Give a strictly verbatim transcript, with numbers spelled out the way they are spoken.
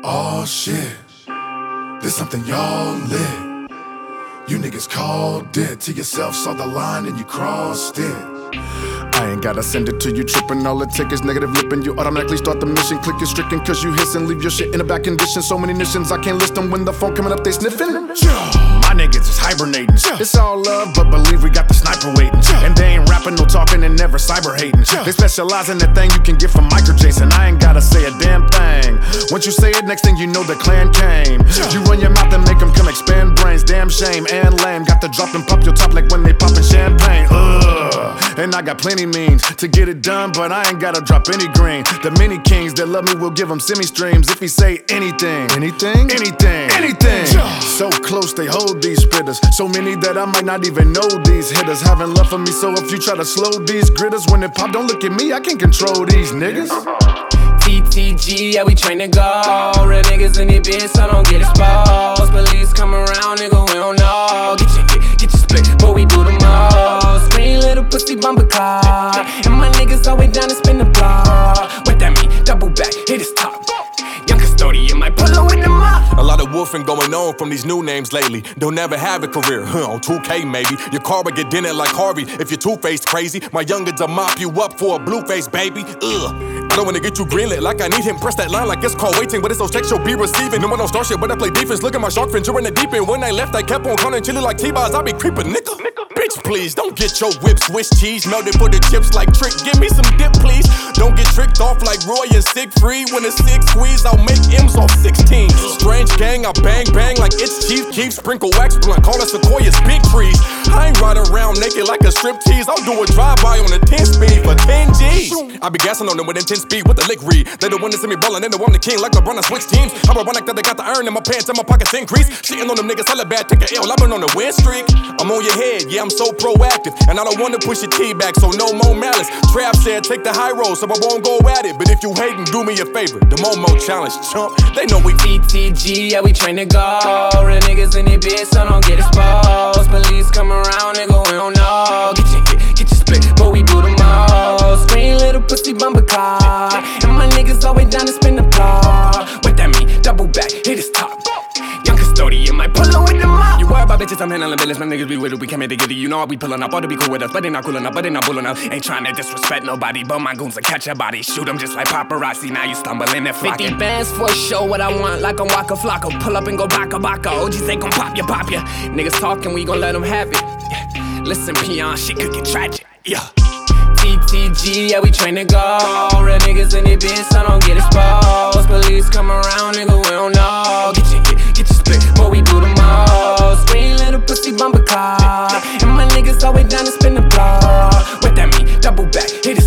Oh shit, there's something y'all lit. You niggas called it to yourself, saw the line and you crossed it. I ain't gotta send it to you, trippin'. All it take is negative lippin'. You automatically start the mission, click your stricken, cause you hissin'. Leave your shit in a bad condition. So many missions, I can't list them. When the phone coming up, they sniffin'. My niggas is hibernating. It's all love, but believe we got the sniper waiting. And they ain't rapping, no talking, and never cyber hating. They specialize in that thing you can get from Micro Jason. I ain't gotta say a damn thing. Once you say it, next thing you know the clan came. You run your mouth and make them come expand brains. Damn shame and lame. Got the drop and pop your top like when they poppin' champagne. Ugh. And I got plenty means to get it done, but I ain't gotta drop any green. The many kings that love me will give them semi-streams if he say anything. Anything? Anything. Anything. So close they hold these spitters. So many that I might not even know these hitters. Haven't love for me, so if you try to slow these gritters, when it pop, don't look at me, I can't control these niggas. T T G, yeah, we train to go. Real niggas in this bitch, so don't get exposed. Police come around, nigga, we don't know. Get your, get, get your split, but we do the most. Green little pussy bumper car. And my niggas always down to spin the block. What that mean? Double back, hit his top. Young custodian might pull up in the mouth. A lot of woofing going on from these new names lately. They'll never have a career, huh, on two K maybe. Your car will get dinner like Harvey if you're two-faced crazy. My youngins will mop you up for a blue-faced baby. Ugh. I don't wanna get you greenlit like I need him. Press that line like it's called waiting, but it's those texts you'll be receiving. No one don't start shit, but I play defense. Look at my shark fins, you're in the deep end. When I left, I kept on calling chili like T-Bars. I be creeping, nigga. Bitch, please, don't get your whip Swiss cheese melted for the chips like Trick. Give me some dip, please. Don't get tricked off like Roy and Siegfried. When it's six squeeze, I'll make M's off sixteens. Strange gang, I bang bang like it's Chief Keef. Sprinkle wax blunt, call us Sequoia's big trees. I ain't riding around naked like a strip tease. I'll do a drive-by on a ten speed for ten G's. I be gassing on them with intense speed with the lick read. They the one that see me ballin', they know I'm the king like LeBron. I switch teams. I'm a one like that, they got the iron in my pants and my pockets increase. Shitting on them niggas hella bad, take a L. I've been on a win streak. I'm on your head, yeah, I'm so proactive. And I don't wanna push your T back, so no more malice. Trap said take the high road, so I won't go at it. But if you hatin', do me a favor. The Momo challenge, chump. They know we T T G, yeah, we train to go. Real niggas in this bitch, so don't get exposed. Police come around, nigga, we don't know. Get your, get, get your split, but we do the most. Green little pussy bumper car. And my niggas always down to spin the block. What that mean? Double back, hit his top. Young custodian might pull up with the mouth. You worry about bitches, I'm handling business. My niggas be with it, we came here to get it. You know I be pulling up, ought to be cool with us, but they not cool enough, but they not bulling up. Ain't trying to disrespect nobody, but my goons will catch your body. Shoot them just like paparazzi, now you stumbling and flocking. fifty bands for a show, what I want, like I'm Waka Flocka. Pull up and go baka baka, O Gs ain't gon' pop ya, pop ya. Niggas talking, we gon' let them have it. Yeah. Listen, peon, shit could get tragic, yeah. T T G, yeah, we train to go. Real niggas in this bitch, so don't get exposed. Police come around, nigga, we don't know. Get your, get, get your split, but we do the most. Green little pussy bumper car. And my niggas always down to spin the block. What that mean? Double back, hit it.